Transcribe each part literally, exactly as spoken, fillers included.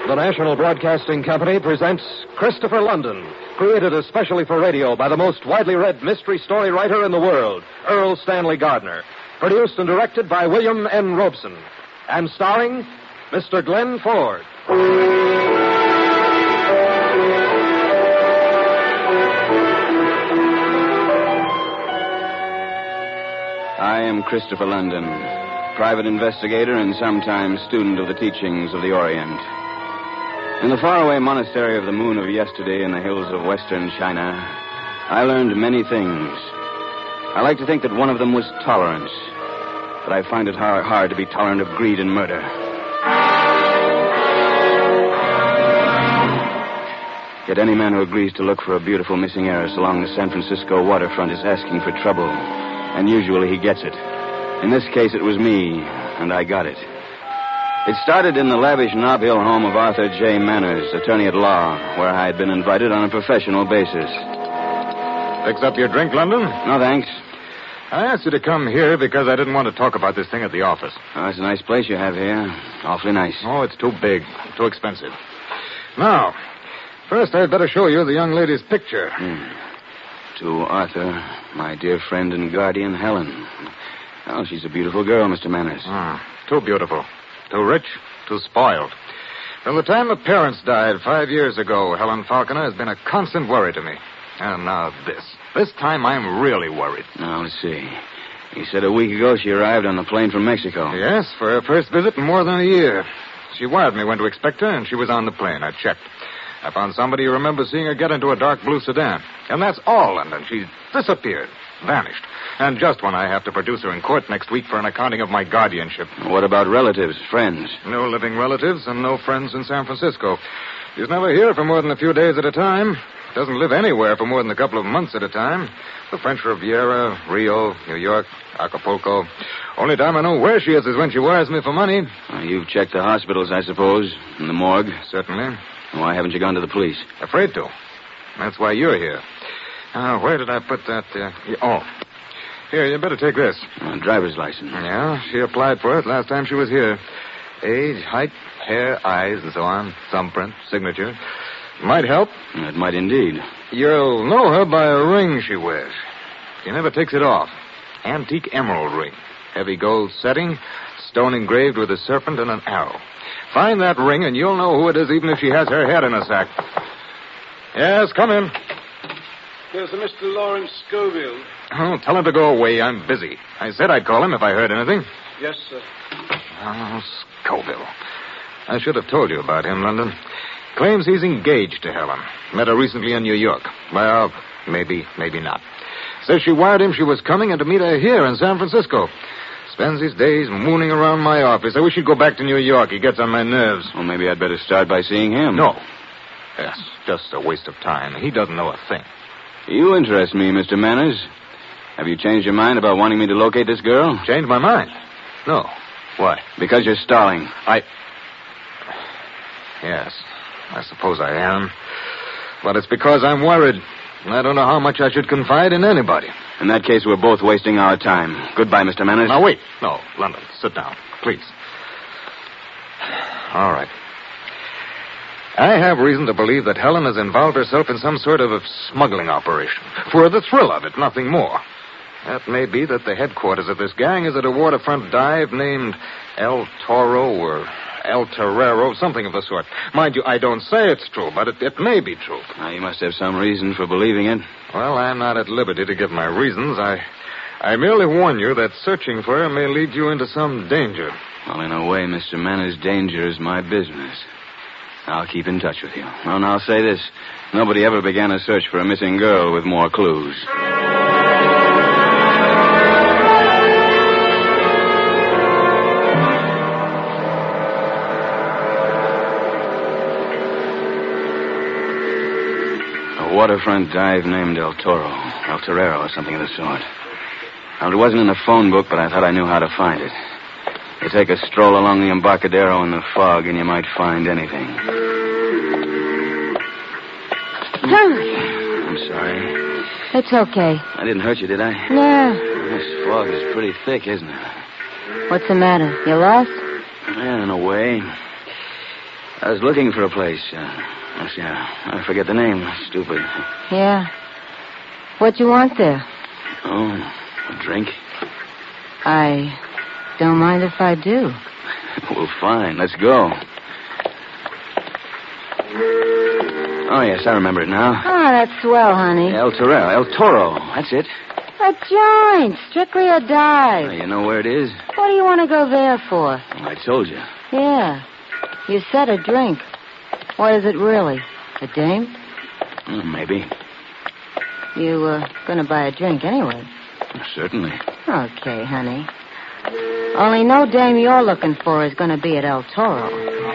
The National Broadcasting Company presents Christopher London, created especially for radio by the most widely read mystery story writer in the world, Earl Stanley Gardner. Produced and directed by William N. Robeson. And starring Mister Glenn Ford. I am Christopher London, private investigator and sometimes student of the teachings of the Orient. In the faraway monastery of the Moon of Yesterday in the hills of western China, I learned many things. I like to think that one of them was tolerance, but I find it hard, hard to be tolerant of greed and murder. Yet any man who agrees to look for a beautiful missing heiress along the San Francisco waterfront is asking for trouble, and usually he gets it. In this case, it was me, and I got it. It started in the lavish Nob Hill home of Arthur J. Manners, attorney at law, where I had been invited on a professional basis. Fix up your drink, London? No, thanks. I asked you to come here because I didn't want to talk about this thing at the office. Oh, it's a nice place you have here. Awfully nice. Oh, it's too big, too expensive. Now, first I'd better show you the young lady's picture. Hmm. To Arthur, my dear friend and guardian, Helen. Oh, she's a beautiful girl, Mister Manners. Ah, too beautiful. Too rich, too spoiled. From the time her parents died five years ago, Helen Falconer has been a constant worry to me. And now this. This time I'm really worried. Now, let's see. You said a week ago she arrived on the plane from Mexico. Yes, for her first visit in more than a year. She wired me when to expect her, and she was on the plane. I checked. I found somebody who remembers seeing her get into a dark blue sedan. And that's all, London. She's disappeared. Vanished. And just when I have to produce her in court next week for an accounting of my guardianship. What about relatives, friends? No living relatives and no friends in San Francisco. She's never here for more than a few days at a time. Doesn't live anywhere for more than a couple of months at a time. The French Riviera, Rio, New York, Acapulco. Only time I know where she is is when she wires me for money. Well, you've checked the hospitals, I suppose, and the morgue. Certainly. Why haven't you gone to the police? Afraid to. That's why you're here. Uh, where did I put that? Uh, oh, here, you better take this. A driver's license. Yeah, she applied for it last time she was here. Age, height, hair, eyes, and so on. Thumbprint, signature. Might help. It might indeed. You'll know her by a ring she wears. She never takes it off. Antique emerald ring. Heavy gold setting, stone engraved with a serpent and an arrow. Find that ring and you'll know who it is even if she has her head in a sack. Yes, come in. There's a Mister Lawrence Scoville. Oh, tell him to go away. I'm busy. I said I'd call him if I heard anything. Yes, sir. Oh, Scoville. I should have told you about him, London. Claims he's engaged to Helen. Met her recently in New York. Well, maybe, maybe not. Says she wired him she was coming and to meet her here in San Francisco. Spends his days mooning around my office. I wish he'd go back to New York. He gets on my nerves. Well, maybe I'd better start by seeing him. No. Yes, just a waste of time. He doesn't know a thing. You interest me, Mister Manners. Have you changed your mind about wanting me to locate this girl? Changed my mind? No. Why? Because you're stalling. I... Yes, I suppose I am. But it's because I'm worried. I don't know how much I should confide in anybody. In that case, we're both wasting our time. Goodbye, Mister Manners. Now, wait. No, London, sit down, please. All right. I have reason to believe that Helen has involved herself in some sort of a smuggling operation. For the thrill of it, nothing more. That may be that the headquarters of this gang is at a waterfront dive named El Toro or El Torero, something of the sort. Mind you, I don't say it's true, but it, it may be true. Now, you must have some reason for believing it. Well, I'm not at liberty to give my reasons. I, I merely warn you that searching for her may lead you into some danger. Well, in a way, Mister Manners, danger is my business. I'll keep in touch with you. Oh, and I'll say this. Nobody ever began a search for a missing girl with more clues. A waterfront dive named El Toro, El Torero, or something of the sort. Well, it wasn't in the phone book, but I thought I knew how to find it. You take a stroll along the Embarcadero in the fog, and you might find anything. I'm sorry. It's okay. I didn't hurt you, did I? No. This fog is pretty thick, isn't it? What's the matter? You lost? Yeah, in a way. I was looking for a place. Uh, let's see, uh, I forget the name. Stupid. Yeah. What you want there? Oh, a drink? I don't mind if I do. Well, fine. Let's go. Oh, yes, I remember it now. Oh, that's swell, honey. El Toro. El Toro. That's it. A joint. Strictly a dive. Oh, you know where it is? What do you want to go there for? Well, I told you. Yeah. You said a drink. What is it really? A dame? Mm, maybe. You were going to buy a drink anyway. Certainly. Okay, honey. Only no dame you're looking for is going to be at El Toro.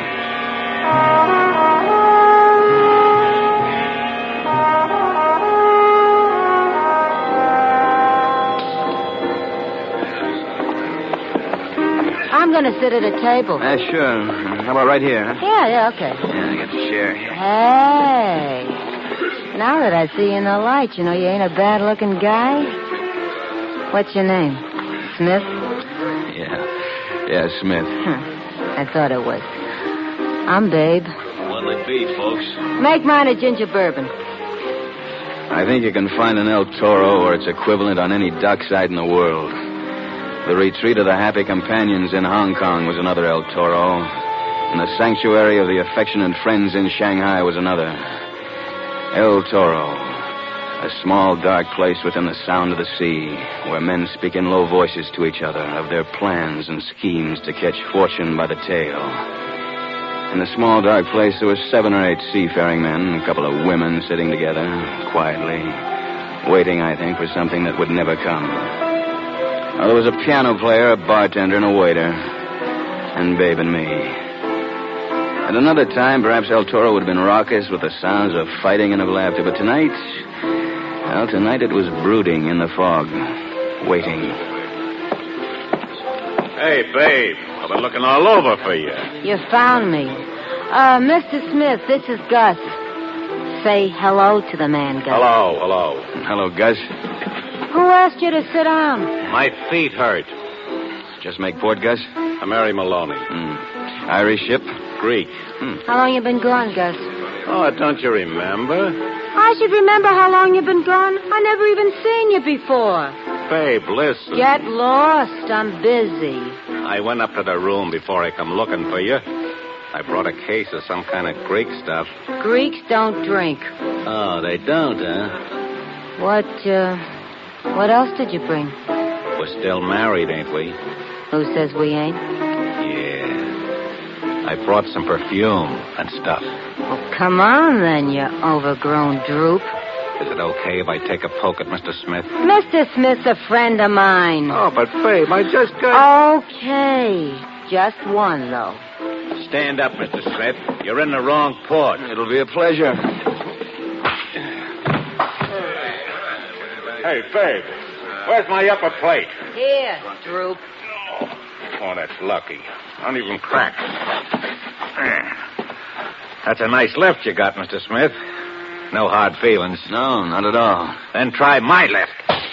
I'm going to sit at a table. Uh, sure. How about right here, huh? Yeah, yeah, okay. Yeah, I got the chair here. Hey. Now that I see you in the light, you know you ain't a bad-looking guy. What's your name? Smith? Yeah. Yeah, Smith. Huh. I thought it was. I'm Babe. What'll it be, folks? Make mine a ginger bourbon. I think you can find an El Toro or its equivalent on any dockside in the world. The retreat of the Happy Companions in Hong Kong was another El Toro. And the sanctuary of the affectionate friends in Shanghai was another. El Toro. A small, dark place within the sound of the sea, where men speak in low voices to each other of their plans and schemes to catch fortune by the tail. In the small, dark place, there were seven or eight seafaring men, a couple of women sitting together, quietly, waiting, I think, for something that would never come. Well, there was a piano player, a bartender, and a waiter, and Babe and me. At another time, perhaps El Toro would have been raucous with the sounds of fighting and of laughter, but tonight... Well, tonight it was brooding in the fog, waiting. Hey, Babe, I've been looking all over for you. You found me. Uh, Mister Smith, this is Gus. Say hello to the man, Gus. Hello, hello. Hello, Gus. Who asked you to sit down? My feet hurt. Just make port, Gus? I'm Mary Maloney. Mm. Irish ship? Greek. Hmm. How long you been gone, Gus? Oh, don't you remember? I should remember how long you've been gone. I never even seen you before. Babe, listen. Get lost. I'm busy. I went up to the room before I come looking for you. I brought a case of some kind of Greek stuff. Greeks don't drink. Oh, they don't, huh? What, uh, what else did you bring? We're still married, ain't we? Who says we ain't? Yeah. I brought some perfume and stuff. Well, come on, then, you overgrown droop. Is it okay if I take a poke at Mister Smith? Mister Smith's a friend of mine. Oh, but, Babe, I just got... Okay. Just one, though. Stand up, Mister Smith. You're in the wrong port. It'll be a pleasure. Hey, Babe, where's my upper plate? Here, droop. Oh, that's lucky. Not even cracked. That's a nice lift you got, Mister Smith. No hard feelings. No, not at all. Then try my lift.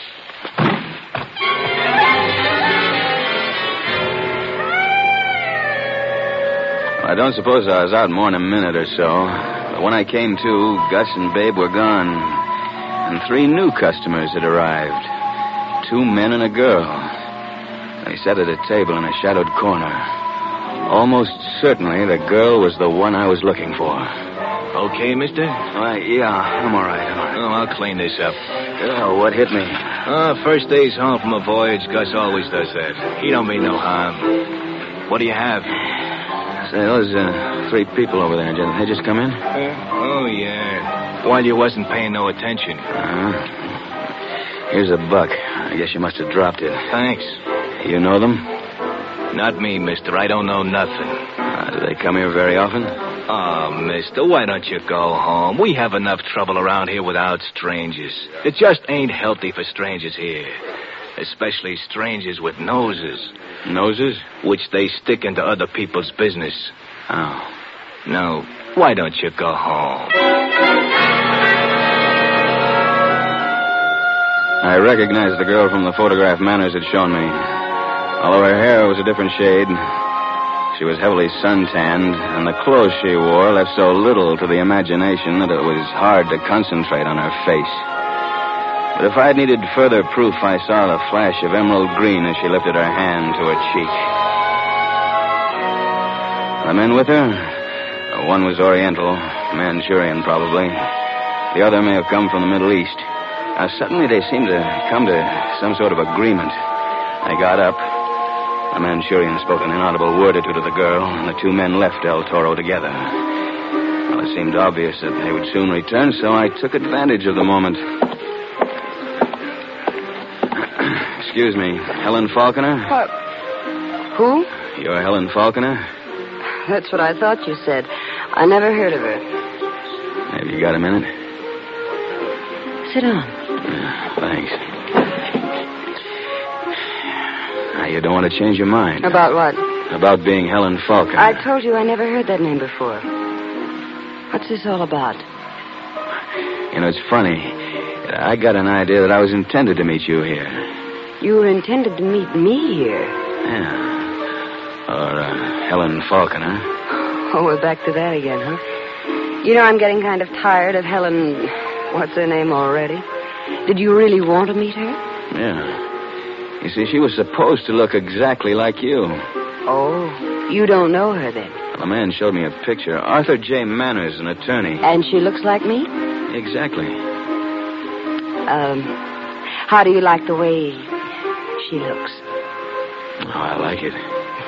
I don't suppose I was out more than a minute or so. But when I came to, Gus and Babe were gone. And three new customers had arrived. Two men and a girl. They sat at a table in a shadowed corner. Almost certainly the girl was the one I was looking for. Okay, mister? Why, yeah, I'm all right. I'm all right. Oh, I'll clean this up. Oh, what hit me? Uh, first day's home from a voyage. Gus always does that. He don't mean no harm. What do you have? Say, those uh, three people over there, did they just come in? Uh, oh, yeah. While you wasn't paying no attention. Uh-huh. Here's a buck. I guess you must have dropped it. Thanks. You know them? Not me, mister. I don't know nothing. Uh, do they come here very often? Oh, mister, why don't you go home? We have enough trouble around here without strangers. It just ain't healthy for strangers here. Especially strangers with noses. Noses? Which they stick into other people's business. Oh. No, why don't you go home? I recognized the girl from the photograph Manners had shown me. Although her hair was a different shade, She was heavily suntanned, and the clothes she wore left so little to the imagination that it was hard to concentrate on her face. But if I had needed further proof, I saw the flash of emerald green as she lifted her hand to her cheek. The men with her? One was Oriental, Manchurian probably. The other may have come from the Middle East. Now, suddenly they seemed to come to some sort of agreement. They got up. The Manchurian spoke an inaudible word or two to the girl, and the two men left El Toro together. Well, it seemed obvious that they would soon return, so I took advantage of the moment. Excuse me, Helen Falconer? What? Who? You're Helen Falconer? That's what I thought you said. I never heard of her. Have you got a minute? Sit down. Yeah, thanks. Now, you don't want to change your mind. About what? About being Helen Falconer. I told you I never heard that name before. What's this all about? You know, it's funny. I got an idea that I was intended to meet you here. You were intended to meet me here? Yeah. Or uh, Helen Falconer. Oh, we're back to that again, huh? You know, I'm getting kind of tired of Helen... What's her name already? Did you really want to meet her? Yeah. You see, she was supposed to look exactly like you. Oh, you don't know her then? Well, a man showed me a picture. Arthur J. Manners, an attorney. And she looks like me? Exactly. Um, how do you like the way she looks? Oh, I like it.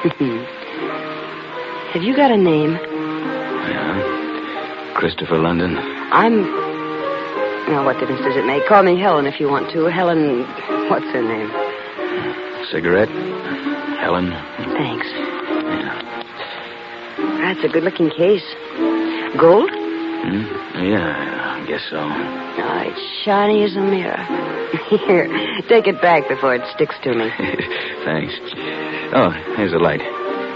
Have you got a name? Yeah. Christopher London. I'm... Now, what difference does it make? Call me Helen if you want to. Helen... What's her name? Cigarette? Helen? Thanks. Yeah. That's a good-looking case. Gold? Hmm? Yeah, I guess so. Oh, it's shiny as a mirror. Here, take it back before it sticks to me. Thanks. Oh, here's the light.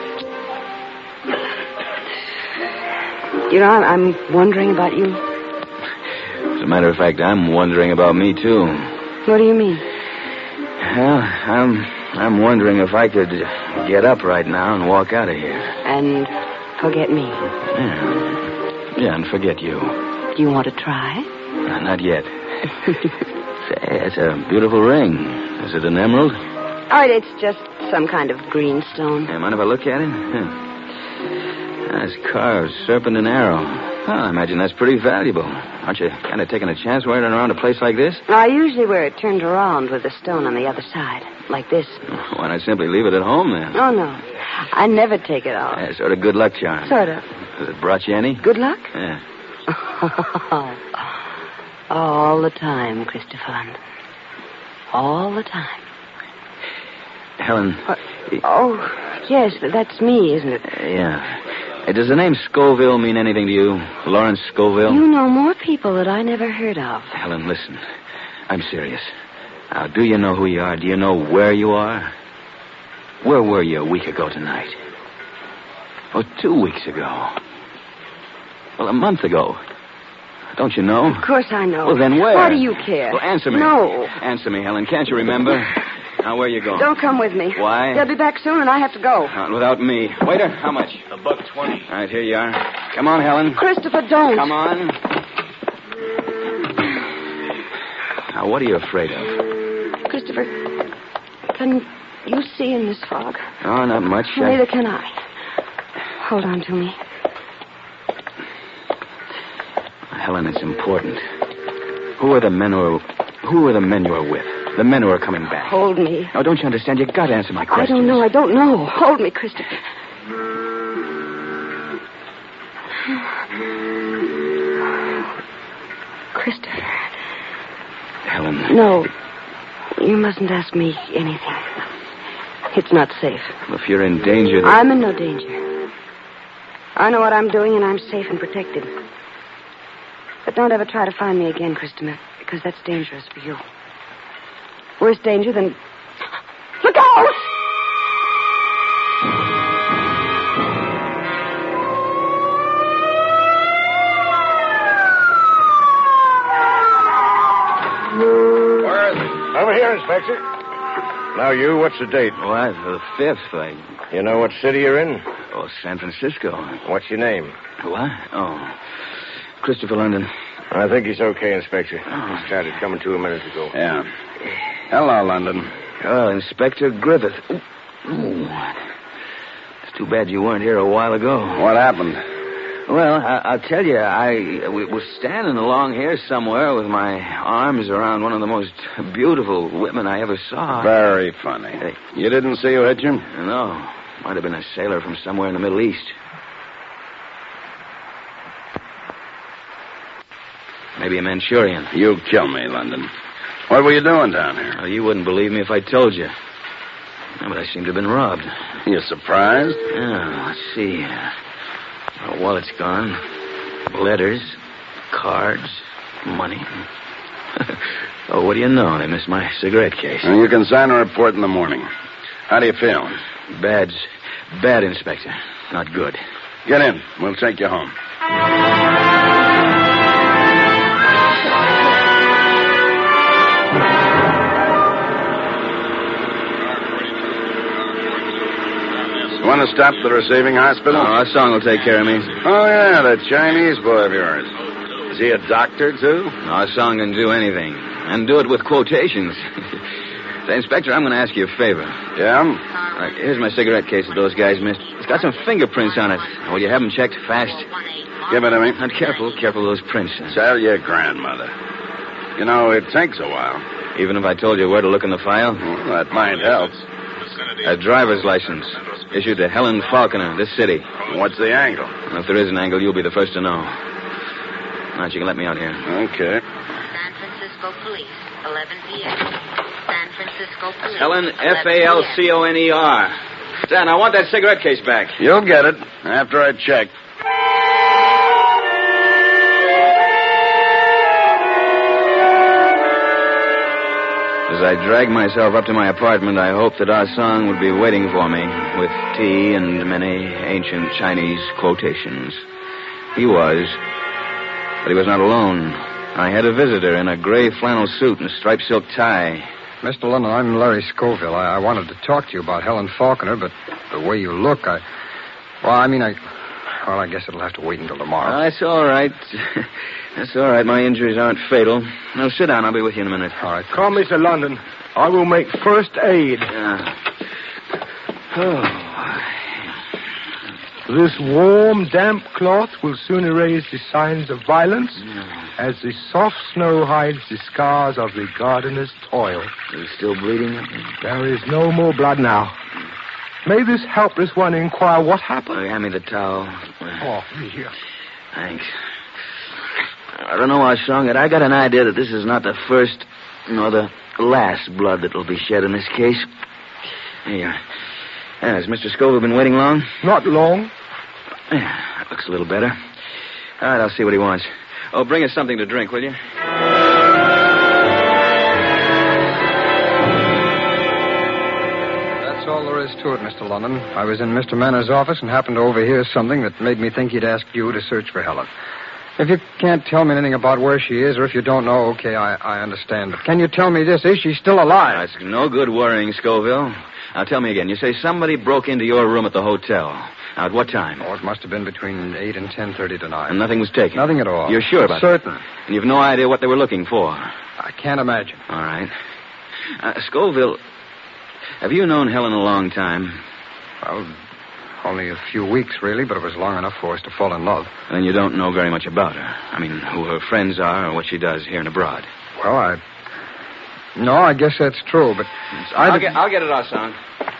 You know, I'm, I'm wondering about you. As a matter of fact, I'm wondering about me, too. What do you mean? Well, I'm, I'm wondering if I could get up right now and walk out of here. And forget me. Yeah. Yeah, and forget you. Do you want to try? Uh, not yet. Say, it's a beautiful ring. Is it an emerald? Oh, it's just some kind of green stone. Yeah, mind if I look at it? Yeah. That's carved serpent and arrow. Well, I imagine that's pretty valuable. Aren't you kind of taking a chance wearing it around a place like this? I usually wear it turned around with the stone on the other side, like this. Why not simply leave it at home, then? Oh, no. I never take it off. Yeah, sort of good luck charm. Sort of. Has it brought you any? Good luck? Yeah. Oh, all the time, Christopher London. All the time. Helen. What? Oh, yes, that's me, isn't it? Uh, yeah. Uh, does the name Scoville mean anything to you? Lawrence Scoville? You know more people that I never heard of. Helen, listen. I'm serious. Now, do you know who you are? Do you know where you are? Where were you a week ago tonight? Oh, two weeks ago. Well, a month ago. Don't you know? Of course I know. Well, then where? Why do you care? Well, answer me. No. Answer me, Helen. Can't you remember? Now, where you going? Don't come with me. Why? They'll be back soon, and I have to go. Not without me. Waiter, how much? A buck twenty. All right, here you are. Come on, Helen. Christopher, don't. Come on. Now, what are you afraid of? Christopher, can you see in this fog? Oh, not much. I- Neither can I. Hold on to me. Helen, it's important. Who are the men who are... Who are the men you are with? The men who are coming back. Hold me. Now, don't you understand? You got to answer my I question. don't know. I don't know. Hold me, Christopher. Christopher. Helen. No. You mustn't ask me anything. It's not safe. If you're in danger... Then... I'm in no danger. I know what I'm doing, and I'm safe and protected. But don't ever try to find me again, Christopher, because that's dangerous for you. Worse danger than... Look out! Where is he? Over here, Inspector. Now, you, what's the date? What? The fifth, I... You know what city you're in? Oh, San Francisco. What's your name? What? Oh, Christopher London. I think he's okay, Inspector. Oh. He started coming to a minute ago. Yeah. Hello, London. Oh, Inspector Griffith. Ooh. Ooh. It's too bad you weren't here a while ago. What happened? Well, I, I'll tell you, I we was standing along here somewhere with my arms around one of the most beautiful women I ever saw. Very funny. Hey. You didn't see who hit you? No. Might have been a sailor from somewhere in the Middle East. Maybe a Manchurian. You kill me, London. What were you doing down here? Oh, you wouldn't believe me if I told you. No, but I seem to have been robbed. You surprised? Yeah, let's see. My wallet's gone. Letters, cards, money. Oh, what do you know? They missed my cigarette case. And you can sign a report in the morning. How do you feel? Bad. Bad, Inspector. Not good. Get in. We'll take you home. You want to stop at the receiving hospital? Oh, our song will take care of me. Oh, yeah, that Chinese boy of yours. Is he a doctor, too? Our song can do anything. And do it with quotations. Say, Inspector, I'm going to ask you a favor. Yeah? All right, here's my cigarette case that those guys missed. It's got some fingerprints on it. Will you have them checked fast? Give it to me. Not careful. Careful of those prints. Tell your grandmother. You know, it takes a while. Even if I told you where to look in the file? Well, that might help. A driver's license. Issued to Helen Falconer, this city. What's the angle? And if there is an angle, you'll be the first to know. All right, you can let me out here. Okay. San Francisco Police, eleven p.m. San Francisco Police. Helen, F A L C O N E R. Dan, I want that cigarette case back. You'll get it after I check. As I dragged myself up to my apartment, I hoped that Ah Song would be waiting for me with tea and many ancient Chinese quotations. He was, but he was not alone. I had a visitor in a gray flannel suit and a striped silk tie. Mister London, I'm Larry Scoville. I, I wanted to talk to you about Helen Falconer, but the way you look, I... Well, I mean, I... Well, I guess it'll have to wait until tomorrow. Oh, that's all right. That's all right. My injuries aren't fatal. Now, sit down. I'll be with you in a minute. All right. Come, Mister London. I will make first aid. Yeah. Oh. This warm, damp cloth will soon erase the signs of violence, as the soft snow hides the scars of the gardener's toil. Are you still bleeding? There is no more blood now. May this helpless one inquire what happened? Oh, hand me the towel. Oh, here. Thanks. I don't know, Ah Song, but I got an idea that this is not the first nor the last blood that will be shed in this case. Here. Yeah, has Mister Scoville been waiting long? Not long. Yeah, that looks a little better. All right, I'll see what he wants. Oh, bring us something to drink, will you? That's all there is to it, Mister London. I was in Mister Manor's office and happened to overhear something that made me think he'd asked you to search for Helen. If you can't tell me anything about where she is, or if you don't know, okay, I, I understand. But can you tell me this? Is she still alive? That's no good worrying, Scoville. Now, tell me again. You say somebody broke into your room at the hotel. Now, at what time? Oh, it must have been between eight and ten thirty tonight. And nothing was taken? Nothing at all. You're sure about Certain. that? And you've no idea what they were looking for? I can't imagine. All right. Uh, Scoville, have you known Helen a long time? Well, only a few weeks, really, but it was long enough for us to fall in love. And you don't know very much about her. I mean, who her friends are or what she does here and abroad. Well, I... No, I guess that's true, but... I'll get, I'll get it, Ah Song.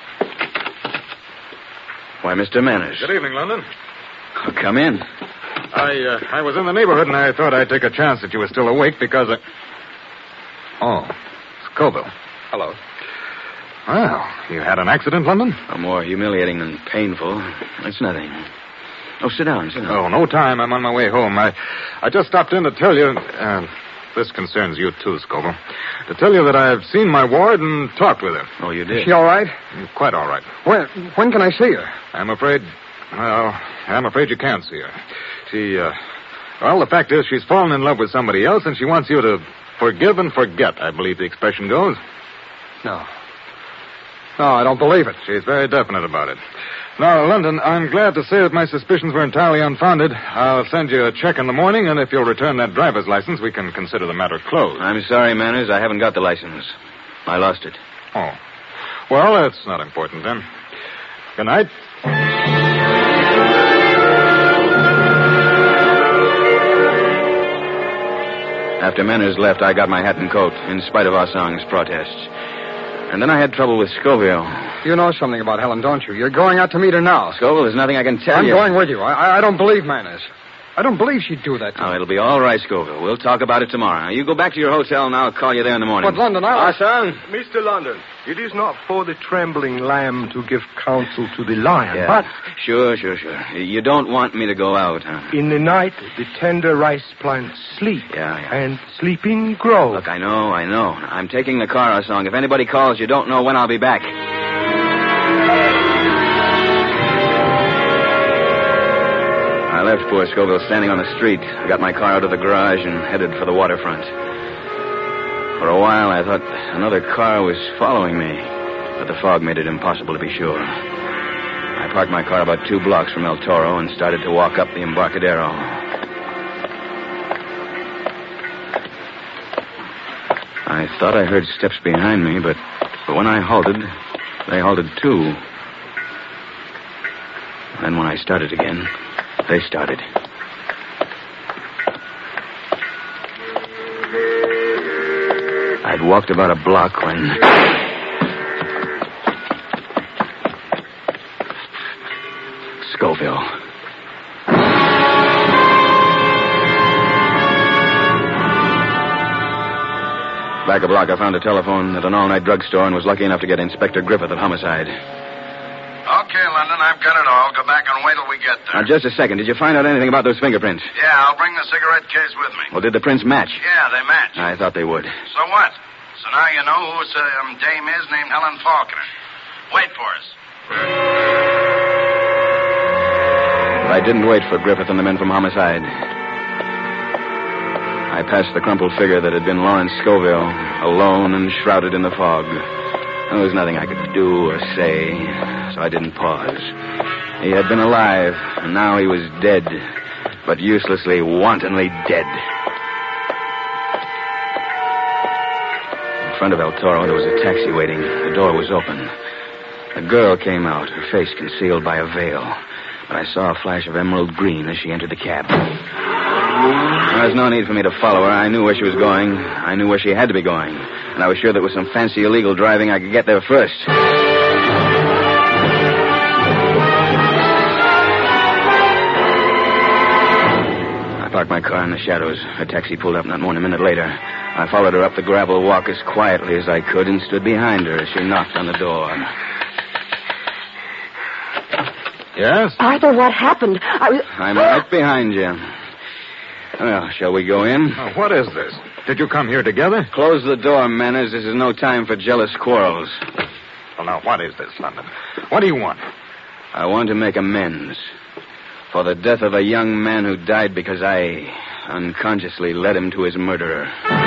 Why, Mister Manners. Good evening, London. Oh, come in. I uh, I was in the neighborhood, and I thought I'd take a chance that you were still awake because I... Oh, Scoville. Hello. Well, you had an accident, London? Oh, more humiliating than painful. It's nothing. Oh, sit down, sit down. Oh, no time. I'm on my way home. I I just stopped in to tell you... Uh, this concerns you, too, Scoville. To tell you that I've seen my ward and talked with her. Oh, you did? Is she all right? Quite all right. When, when can I see her? I'm afraid... Well, I'm afraid you can't see her. She, uh... Well, the fact is she's fallen in love with somebody else, and she wants you to forgive and forget, I believe the expression goes. No. No, I don't believe it. She's very definite about it. Now, London, I'm glad to say that my suspicions were entirely unfounded. I'll send you a check in the morning, and if you'll return that driver's license, we can consider the matter closed. I'm sorry, Manners. I haven't got the license. I lost it. Oh. Well, that's not important, then. Good night. After Manners left, I got my hat and coat, in spite of Ah Song's protests. And then I had trouble with Scoville. You know something about Helen, don't you? You're going out to meet her now. Scoville, there's nothing I can tell I'm you. going with you. I, I don't believe Manners. I don't believe she'd do that to Oh, me. it'll be all right, Scoville. We'll talk about it tomorrow. Now, you go back to your hotel, and I'll call you there in the morning. But, London, I... Ah Song? Mister London, it is not for the trembling lamb to give counsel to the lion, Yeah. but Sure, sure, sure. You don't want me to go out, huh? in the night the tender rice plants sleep, Yeah, yeah. and sleeping grow. Look, I know, I know. I'm taking the car, Ah Song. If anybody calls, you don't know when I'll be back. I left poor Scoville standing on the street. I got my car out of the garage and headed for the waterfront. For a while, I thought another car was following me, but the fog made it impossible to be sure. I parked my car about two blocks from El Toro and started to walk up the Embarcadero. I thought I heard steps behind me, but, but when I halted, they halted too. Then when I started again, they started. I'd walked about a block when... Scoville. Back a block, I found a telephone at an all-night drugstore and was lucky enough to get Inspector Griffith at Homicide. Okay, London, I've got it all. Go back and wait till we get there. Now, just a second. Did you find out anything about those fingerprints? Yeah, I'll bring the cigarette case with me. Well, did the prints match? Yeah, they match. I thought they would. So what? So now you know who this um, dame is named Helen Faulkner. Wait for us. But I didn't wait for Griffith and the men from Homicide. I passed the crumpled figure that had been Lawrence Scoville, alone and shrouded in the fog. There was nothing I could do or say, so I didn't pause. He had been alive, and now he was dead, but uselessly, wantonly dead. In front of El Toro, there was a taxi waiting. The door was open. A girl came out, her face concealed by a veil. But I saw a flash of emerald green as she entered the cab. There was no need for me to follow her. I knew where she was going. I knew where she had to be going. And I was sure that with some fancy illegal driving, I could get there first. I parked my car in the shadows. Her taxi pulled up not more than a minute later. I followed her up the gravel walk as quietly as I could and stood behind her as she knocked on the door. Yes? Arthur, what happened? I was... I'm right behind you. Well, shall we go in? Oh, what is this? Did you come here together? Close the door, Manners. This is no time for jealous quarrels. Well, now, what is this, London? What do you want? I want to make amends for the death of a young man who died because I unconsciously led him to his murderer.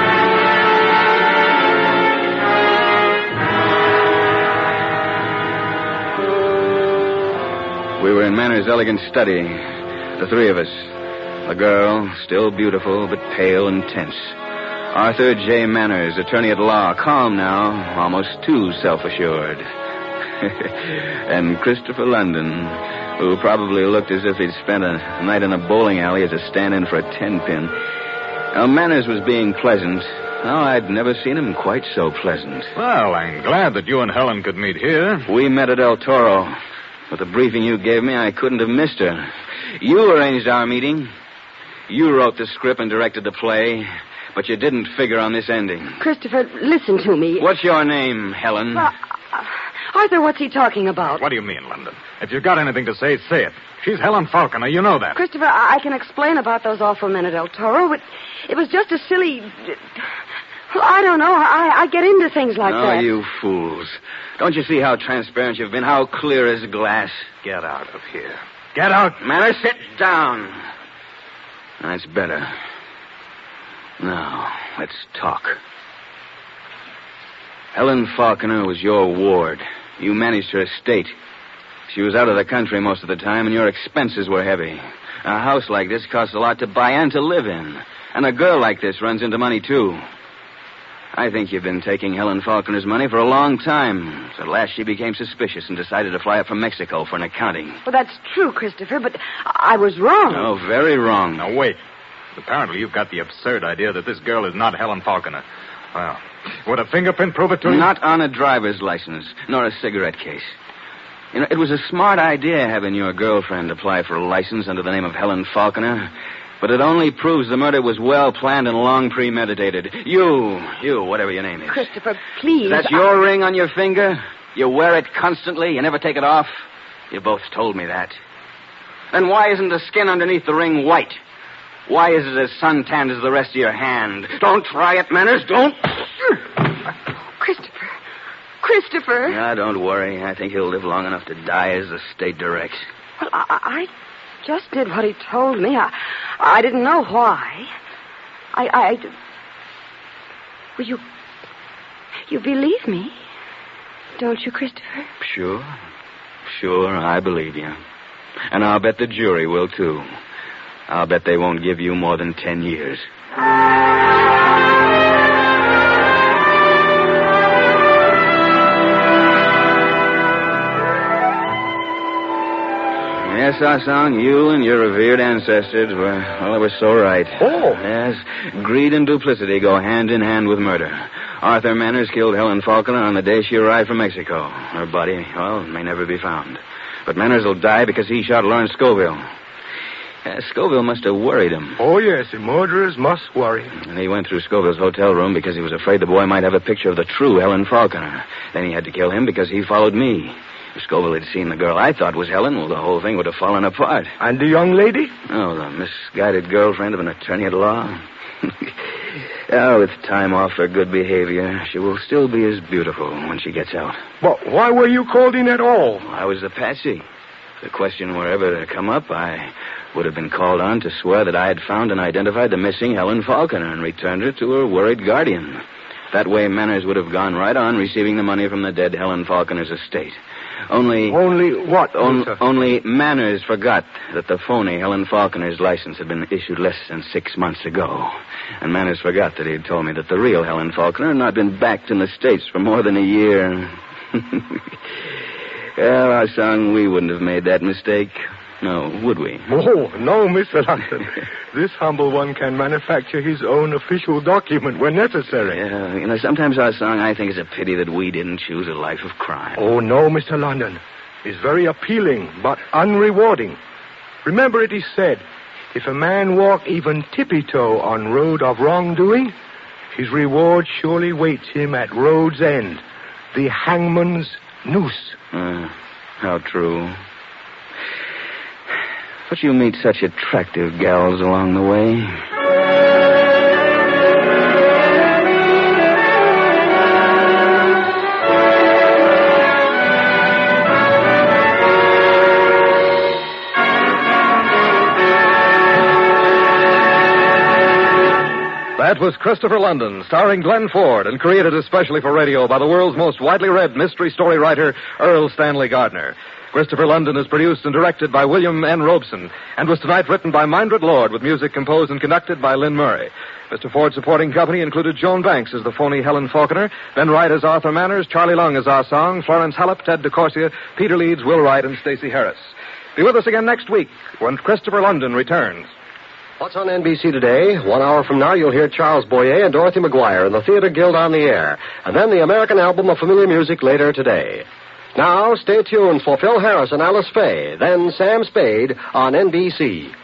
We were in Manners' elegant study, the three of us. The girl, still beautiful, but pale and tense. Arthur J. Manners, attorney at law, calm now, almost too self-assured. And Christopher London, who probably looked as if he'd spent a night in a bowling alley as a stand-in for a ten-pin. Now, Manners was being pleasant. Oh, I'd never seen him quite so pleasant. Well, I'm glad that you and Helen could meet here. We met at El Toro. With the briefing you gave me, I couldn't have missed her. You arranged our meeting. You wrote the script and directed the play, but you didn't figure on this ending. Christopher, listen to me. What's your name, Helen? Uh, Arthur, what's he talking about? What do you mean, London? If you've got anything to say, say it. She's Helen Faulkner. You know that. Christopher, I, I can explain about those awful men at El Toro, but it was just a silly... Well, I don't know. I, I get into things like oh, that. Oh, you fools. Don't you see how transparent you've been? How clear as glass? Get out of here. Get out. Manners, sit down. That's better. Now, let's talk. Helen Faulkner was your ward. You managed her estate. She was out of the country most of the time, and your expenses were heavy. A house like this costs a lot to buy and to live in. And a girl like this runs into money, too. I think you've been taking Helen Faulkner's money for a long time. So at last she became suspicious and decided to fly up from Mexico for an accounting. Well, that's true, Christopher, but I was wrong. Oh, very wrong. Now, wait. Apparently you've got the absurd idea that this girl is not Helen Faulkner. Well, would a fingerprint prove it to you? Not on a driver's license, nor a cigarette case. You know, it was a smart idea having your girlfriend apply for a license under the name of Helen Faulkner. But it only proves the murder was well planned and long premeditated. You, you, whatever your name is. Christopher, please. That's I... your ring on your finger? You wear it constantly? You never take it off? You both told me that. Then why isn't the skin underneath the ring white? Why is it as suntanned as the rest of your hand? Don't try it, Manners. Don't. Christopher. Christopher. No, don't worry. I think he'll live long enough to die as the state directs. Well, I... I... just did what he told me. I, I didn't know why. I, I... Well, you... You believe me, don't you, Christopher? Sure. Sure, I believe you. And I'll bet the jury will, too. I'll bet they won't give you more than ten years. Yes, Asang, you and your revered ancestors were, well, they were so right. Oh. Yes, greed and duplicity go hand in hand with murder. Arthur Manners killed Helen Faulkner on the day she arrived from Mexico. Her body, well, may never be found. But Manners will die because he shot Lawrence Scoville. Uh, Scoville must have worried him. Oh, yes, the murderers must worry. And he went through Scoville's hotel room because he was afraid the boy might have a picture of the true Helen Faulkner. Then he had to kill him because he followed me. If Scoville had seen the girl I thought was Helen, well, the whole thing would have fallen apart. And the young lady? Oh, the misguided girlfriend of an attorney at law. Oh, with time off for good behavior, she will still be as beautiful when she gets out. But why were you called in at all? I was the patsy. If the question were ever to come up, I would have been called on to swear that I had found and identified the missing Helen Faulkner and returned her to her worried guardian. That way, Manners would have gone right on receiving the money from the dead Helen Faulkner's estate. Only... Only what, on, Only Manners forgot that the phony Helen Faulkner's license had been issued less than six months ago. And Manners forgot that he had told me that the real Helen Faulkner had not been back in the States for more than a year. Well, our son, we wouldn't have made that mistake. No, would we? Oh, no, Mister London. This humble one can manufacture his own official document when necessary. Yeah, you know, sometimes, our son, I think it's a pity that we didn't choose a life of crime. Oh, no, Mister London. It's very appealing, but unrewarding. Remember it is said, if a man walk even tippy-toe on road of wrongdoing, his reward surely waits him at road's end, the hangman's noose. Uh, how true. But you meet such attractive gals along the way. That was Christopher London, starring Glenn Ford, and created especially for radio by the world's most widely read mystery story writer, Earl Stanley Gardner. Christopher London is produced and directed by William N. Robeson, and was tonight written by Mindred Lord, with music composed and conducted by Lynn Murray. Mister Ford's supporting company included Joan Banks as the phony Helen Faulkner, Ben Wright as Arthur Manners, Charlie Lung as Ah Song, Florence Hallop, Ted DeCorsia, Peter Leeds, Will Wright, and Stacey Harris. Be with us again next week when Christopher London returns. What's on N B C today? One hour from now, you'll hear Charles Boyer and Dorothy McGuire in the Theater Guild on the Air. And then the American Album of Familiar Music later today. Now, stay tuned for Phil Harris and Alice Faye, then Sam Spade on N B C.